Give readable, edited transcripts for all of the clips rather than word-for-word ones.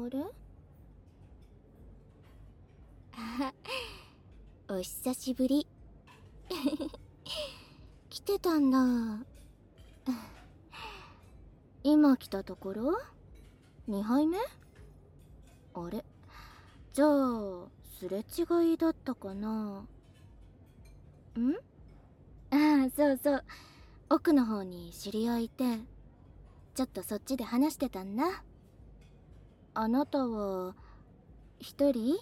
れお久しぶり。来てたんだ。今来たところ2杯目？あれ、じゃあすれ違いだったかな。ああ、そうそう、奥の方に知り合いいて、ちょっとそっちで話してたんだ。あなたは一人？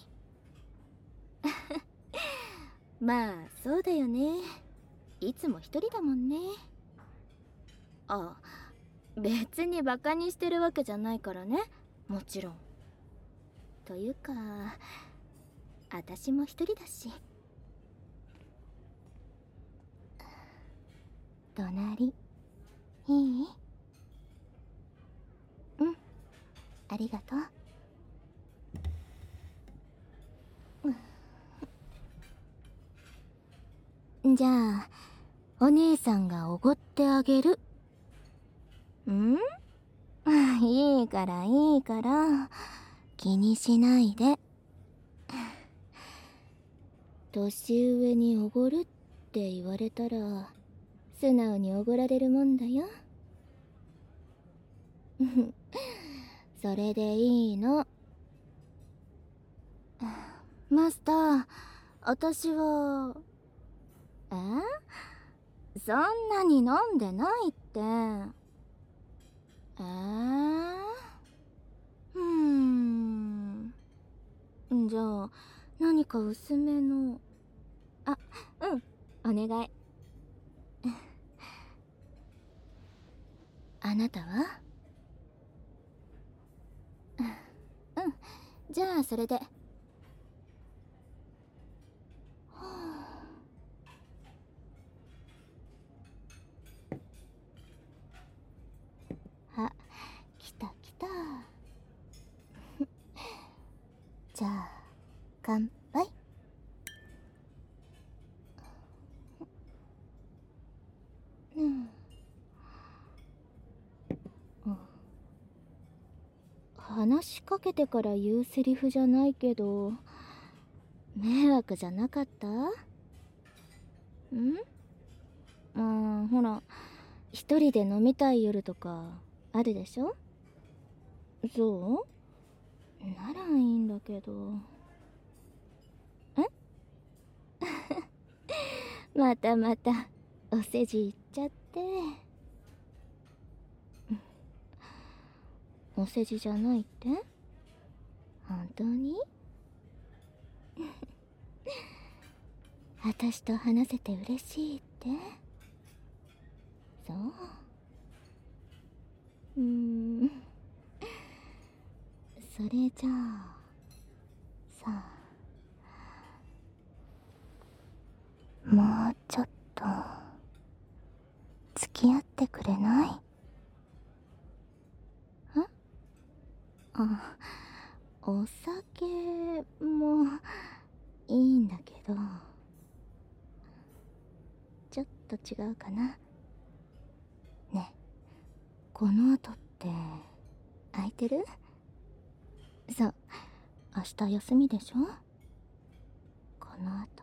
まあそうだよね、いつも一人だもんね。あ、別にバカにしてるわけじゃないからね、もちろん。というか私も一人だし。隣いい？うん、ありがとう。じゃあお姉さんがおごってあげる。ん？いいからいいから、気にしないで。年上におごるって言われたら素直におごられるもんだよ。それでいいの。マスター、私は。そんなに飲んでないって。じゃあ何か薄めの。あ、うん、お願い。あなたは？うん、じゃあそれで。あ、来た来た。じゃあ乾杯。話しかけてから言うセリフじゃないけど、迷惑じゃなかった？ほら、一人で飲みたい夜とかあるでしょ？そうならいいんだけど。またまたお世辞言っちゃって。お世辞じゃないって？本当に？私と話せて嬉しいって？そう。それじゃあさあ、もうちょっと付き合ってくれない？あ、お酒もいいんだけど、ちょっと違うかな。ね、この後って空いてる？そう、明日休みでしょ？この後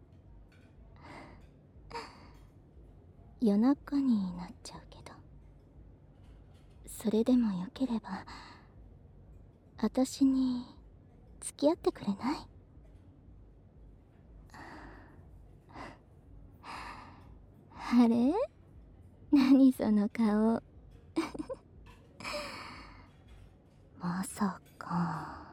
夜中になっちゃうけど、それでもよければ私に付き合ってくれない？あれ？何その顔。まさか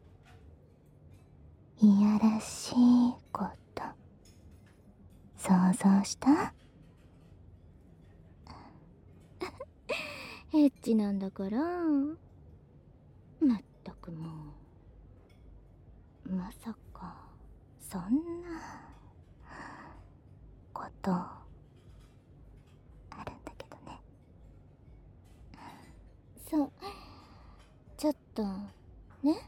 いやらしいこと想像した？エッチなんだから。まったくもう、まさかそんなことあるんだけどね。そう、ちょっとね、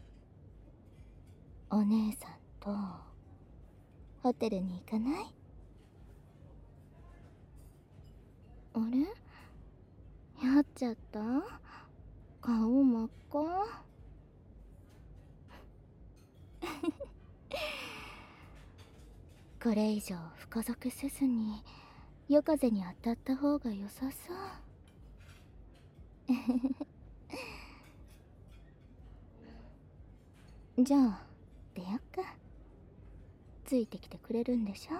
お姉さんとホテルに行かない？あれ、やっちゃった？顔真っ赤？ これ以上深酒せずに夜風に当たった方が良さそう。じゃあ出よっか。ついてきてくれるんでしょ。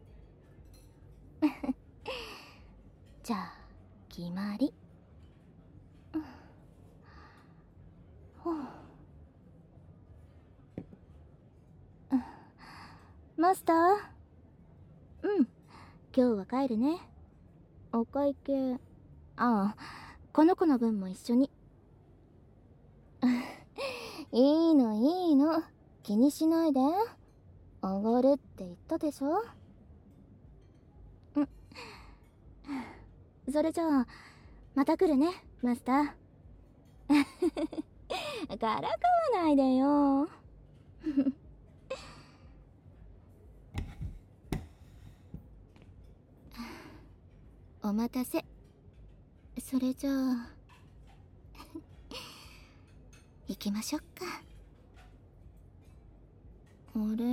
じゃあ決まり。マスター。うん、今日は帰るね。お会計、ああ、この子の分も一緒に。いいのいいの、気にしないで。おごるって言ったでしょ。それじゃあまた来るね、マスター。からかわないでよ。お待たせ。それじゃあ行きましょっか。あれ、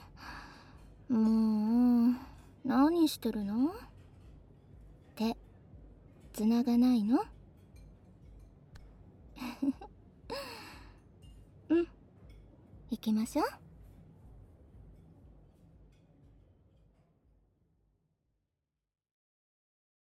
もう何してるの？手繋がないの？うん、行きましょう。